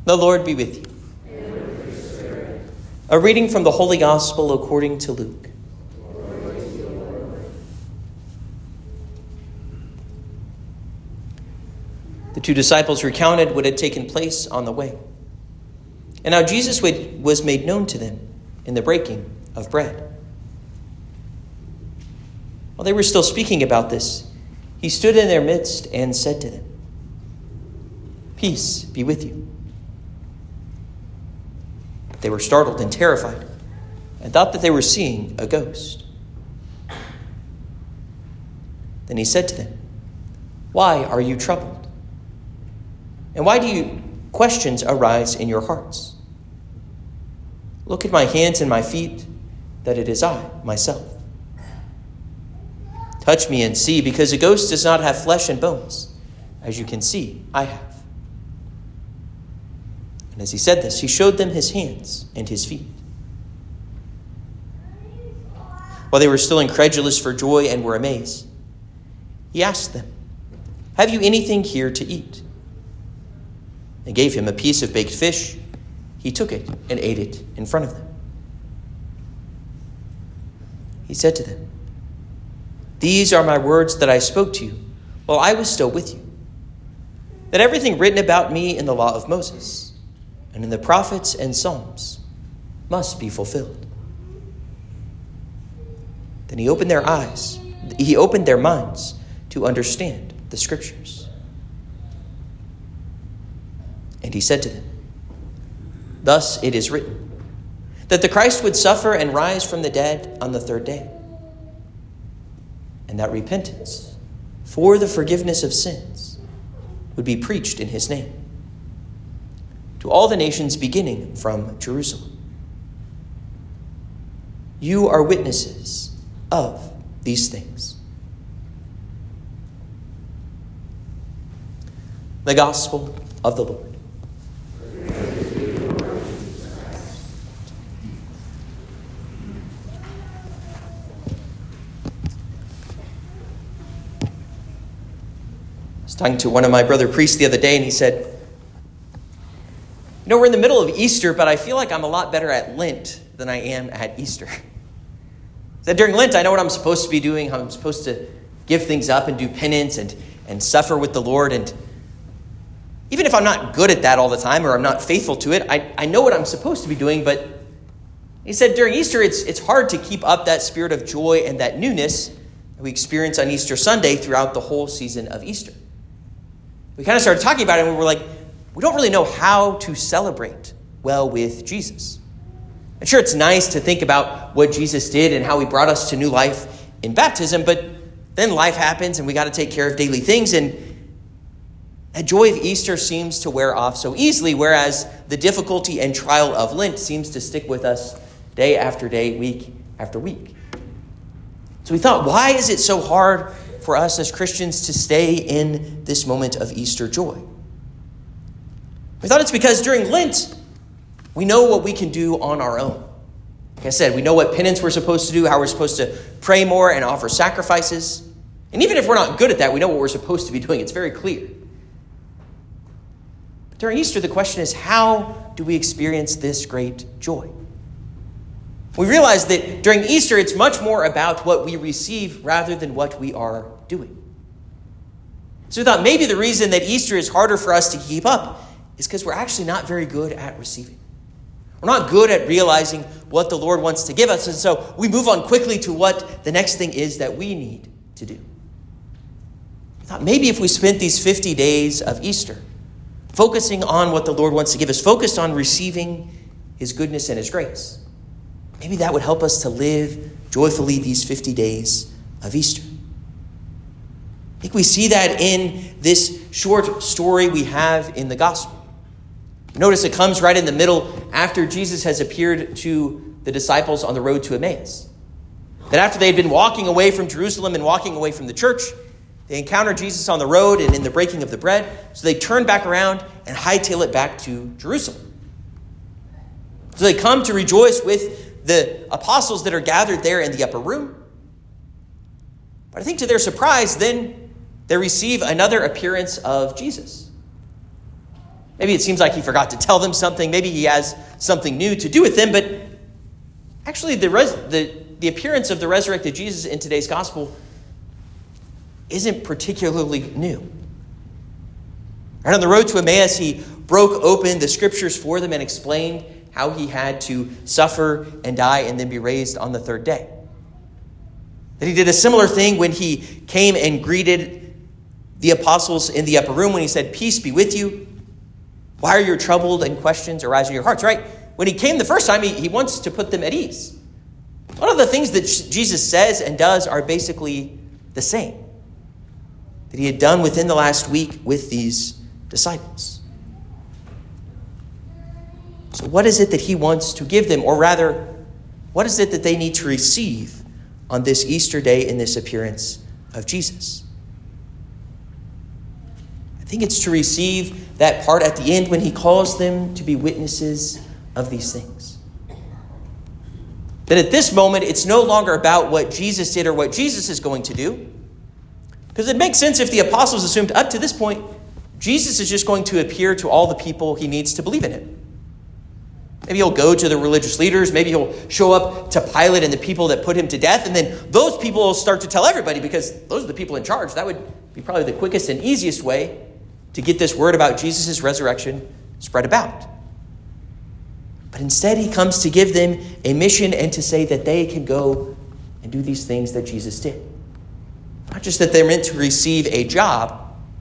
The Lord be with you. And with your spirit. A reading from the Holy Gospel according to Luke. Glory to you, Lord. The two disciples recounted what had taken place on the way, and how Jesus was made known to them in the breaking of bread. While they were still speaking about this, he stood in their midst and said to them, "Peace be with you." They were startled and terrified and thought that they were seeing a ghost. Then he said to them, "Why are you troubled? And why do questions arise in your hearts? Look at my hands and my feet, that it is I, myself. Touch me and see, because a ghost does not have flesh and bones, as you can see I have." And as he said this, he showed them his hands and his feet. While they were still incredulous for joy and were amazed, he asked them, "Have you anything here to eat?" They gave him a piece of baked fish. He took it and ate it in front of them. He said to them, "These are my words that I spoke to you while I was still with you, that everything written about me in the law of Moses and in the prophets and Psalms must be fulfilled." Then he opened their minds to understand the scriptures. And he said to them, "Thus it is written, that the Christ would suffer and rise from the dead on the third day, and that repentance for the forgiveness of sins would be preached in his name to all the nations, beginning from Jerusalem. You are witnesses of these things." The Gospel of the Lord. I was talking to one of my brother priests the other day, and he said, "We're in the middle of Easter, but I feel like I'm a lot better at Lent than I am at Easter." He said, "During Lent, I know what I'm supposed to be doing. I'm supposed to give things up and do penance and suffer with the Lord. And even if I'm not good at that all the time, or I'm not faithful to it, I know what I'm supposed to be doing." But he said during Easter, it's hard to keep up that spirit of joy and that newness that we experience on Easter Sunday throughout the whole season of Easter. We kind of started talking about it, and we were like, we don't really know how to celebrate well with Jesus. And sure, it's nice to think about what Jesus did and how he brought us to new life in baptism, but then life happens and we got to take care of daily things, and the joy of Easter seems to wear off so easily, whereas the difficulty and trial of Lent seems to stick with us day after day, week after week. So we thought, why is it so hard for us as Christians to stay in this moment of Easter joy? We thought it's because during Lent, we know what we can do on our own. Like I said, we know what penance we're supposed to do, how we're supposed to pray more and offer sacrifices. And even if we're not good at that, we know what we're supposed to be doing. It's very clear. But during Easter, the question is, how do we experience this great joy? We realize that during Easter, it's much more about what we receive rather than what we are doing. So we thought maybe the reason that Easter is harder for us to keep up is because we're actually not very good at receiving. We're not good at realizing what the Lord wants to give us, and so we move on quickly to what the next thing is that we need to do. I thought maybe if we spent these 50 days of Easter focusing on what the Lord wants to give us, focused on receiving his goodness and his grace, maybe that would help us to live joyfully these 50 days of Easter. I think we see that in this short story we have in the gospel. Notice it comes right in the middle after Jesus has appeared to the disciples on the road to Emmaus. That after they had been walking away from Jerusalem and walking away from the church, they encounter Jesus on the road and in the breaking of the bread. So they turn back around and hightail it back to Jerusalem. So they come to rejoice with the apostles that are gathered there in the upper room. But I think to their surprise, then they receive another appearance of Jesus. Maybe it seems like he forgot to tell them something. Maybe he has something new to do with them. But actually, the appearance of the resurrected Jesus in today's gospel isn't particularly new. Right on the road to Emmaus, he broke open the scriptures for them and explained how he had to suffer and die and then be raised on the third day. That he did a similar thing when he came and greeted the apostles in the upper room when he said, "Peace be with you. Why are you troubled and questions arise in your hearts?" Right? When he came the first time, he wants to put them at ease. A lot of the things that Jesus says and does are basically the same that he had done within the last week with these disciples. So what is it that he wants to give them? Or rather, what is it that they need to receive on this Easter day in this appearance of Jesus? I think it's to receive that part at the end when he calls them to be witnesses of these things. That at this moment, it's no longer about what Jesus did or what Jesus is going to do. Because it makes sense if the apostles assumed up to this point, Jesus is just going to appear to all the people he needs to believe in him. Maybe he'll go to the religious leaders. Maybe he'll show up to Pilate and the people that put him to death. And then those people will start to tell everybody because those are the people in charge. That would be probably the quickest and easiest way to get this word about Jesus' resurrection spread about. But instead, he comes to give them a mission and to say that they can go and do these things that Jesus did. Not just that they're meant to receive a job,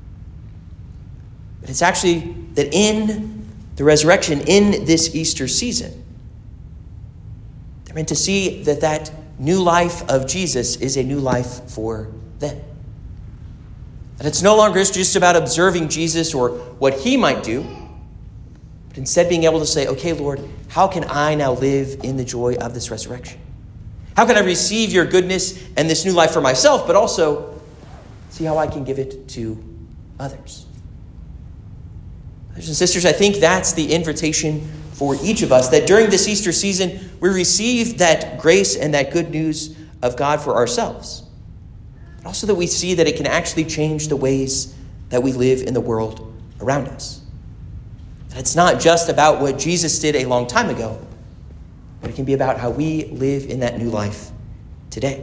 but it's actually that in the resurrection, in this Easter season, they're meant to see that that new life of Jesus is a new life for them. That it's no longer just about observing Jesus or what he might do, but instead being able to say, okay, Lord, how can I now live in the joy of this resurrection? How can I receive your goodness and this new life for myself, but also see how I can give it to others? Brothers and sisters, I think that's the invitation for each of us, that during this Easter season, we receive that grace and that good news of God for ourselves. But also that we see that it can actually change the ways that we live in the world around us. That it's not just about what Jesus did a long time ago, but it can be about how we live in that new life today.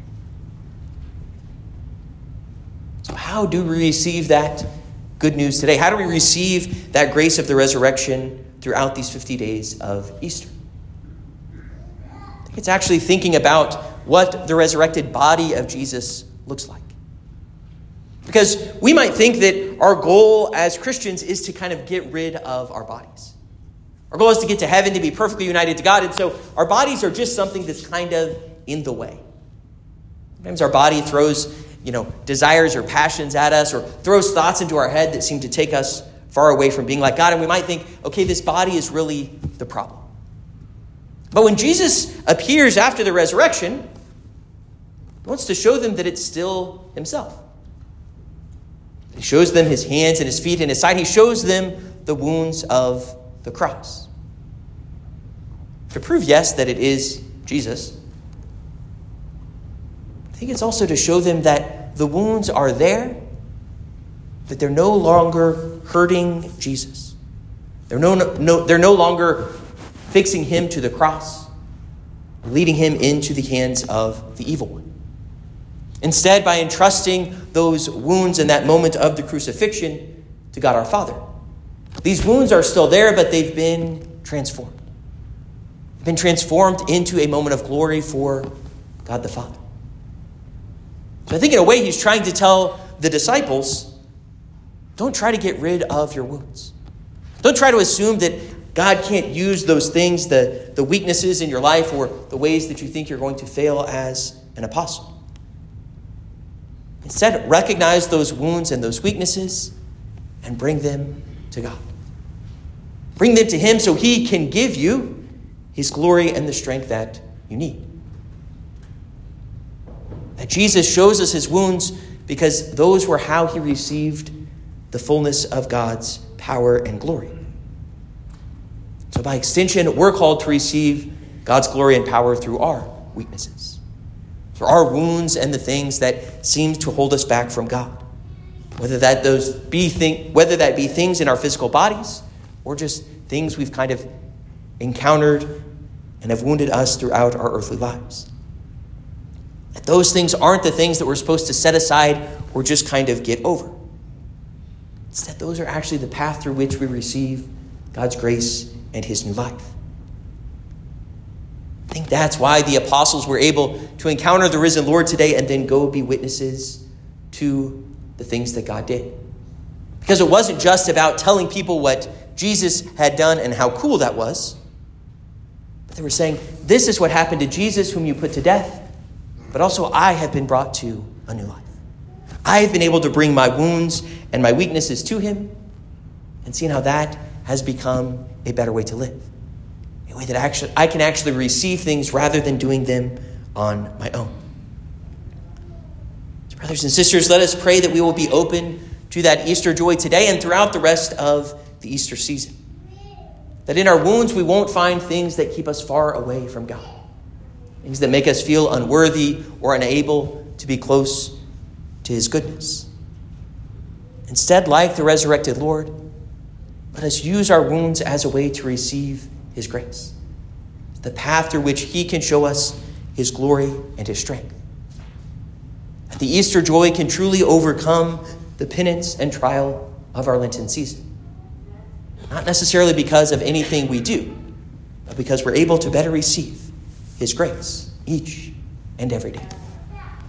So how do we receive that good news today? How do we receive that grace of the resurrection throughout these 50 days of Easter? I think it's actually thinking about what the resurrected body of Jesus looks like. Because we might think that our goal as Christians is to kind of get rid of our bodies. Our goal is to get to heaven, to be perfectly united to God. And so our bodies are just something that's kind of in the way. Sometimes our body throws, desires or passions at us, or throws thoughts into our head that seem to take us far away from being like God. And we might think, okay, this body is really the problem. But when Jesus appears after the resurrection, he wants to show them that it's still himself. He shows them his hands and his feet and his side. He shows them the wounds of the cross. To prove, yes, that it is Jesus, I think it's also to show them that the wounds are there, that they're no longer hurting Jesus. They're no longer fixing him to the cross, leading him into the hands of the evil one. Instead, by entrusting those wounds in that moment of the crucifixion to God our Father, these wounds are still there, but they've been transformed. They've been transformed into a moment of glory for God the Father. So I think in a way he's trying to tell the disciples, don't try to get rid of your wounds. Don't try to assume that God can't use those things, the weaknesses in your life or the ways that you think you're going to fail as an apostle. Instead, recognize those wounds and those weaknesses and bring them to God. Bring them to him so he can give you his glory and the strength that you need. That Jesus shows us his wounds because those were how he received the fullness of God's power and glory. So by extension, we're called to receive God's glory and power through our weaknesses, through our wounds and the things that seem to hold us back from God. whether that be things in our physical bodies or just things we've kind of encountered and have wounded us throughout our earthly lives. That those things aren't the things that we're supposed to set aside or just kind of get over. Instead, those are actually the path through which we receive God's grace and his new life. I think that's why the apostles were able to encounter the risen Lord today and then go be witnesses to the things that God did. Because it wasn't just about telling people what Jesus had done and how cool that was. But they were saying, this is what happened to Jesus whom you put to death. But also I have been brought to a new life. I have been able to bring my wounds and my weaknesses to him and seen how that has become a better way to live. A way that I can actually receive things rather than doing them on my own. So brothers and sisters, let us pray that we will be open to that Easter joy today and throughout the rest of the Easter season. That in our wounds we won't find things that keep us far away from God. Things that make us feel unworthy or unable to be close to his goodness. Instead, like the resurrected Lord, let us use our wounds as a way to receive his grace, the path through which he can show us his glory and his strength. That the Easter joy can truly overcome the penance and trial of our Lenten season. Not necessarily because of anything we do, but because we're able to better receive his grace each and every day.